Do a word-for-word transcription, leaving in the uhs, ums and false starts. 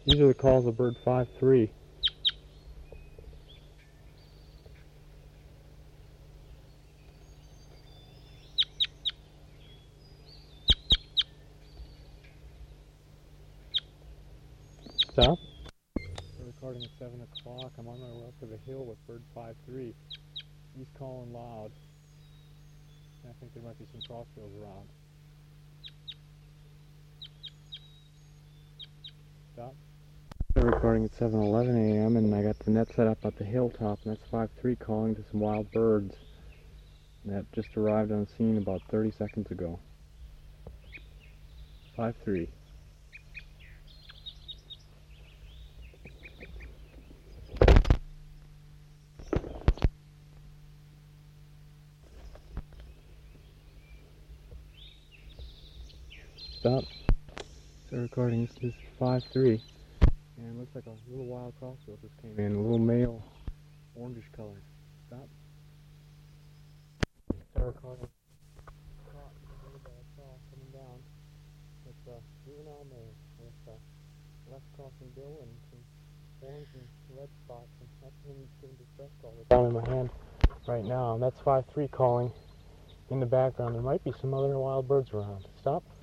These are the calls of bird five three. Stop. We're recording at seven o'clock. I'm on my way up to the hill with bird five three. He's calling loud. I think there might be some crossbills around. Stop. We're recording at seven eleven a m and I got the net set up at the hilltop, and that's five three calling to some wild birds that just arrived on the scene about thirty seconds ago. five three. Stop. So recording, this is five three. And it looks like a little wild crossbill just came in, a little male, orangish color. Stop. Start recording. Caught that I saw coming down. It's a juvenile male with a left crossing bill and some orange and red spots, and that's when he's giving distress call. It's down in my hand right now, and that's five three calling in the background. There might be some other wild birds around. Stop.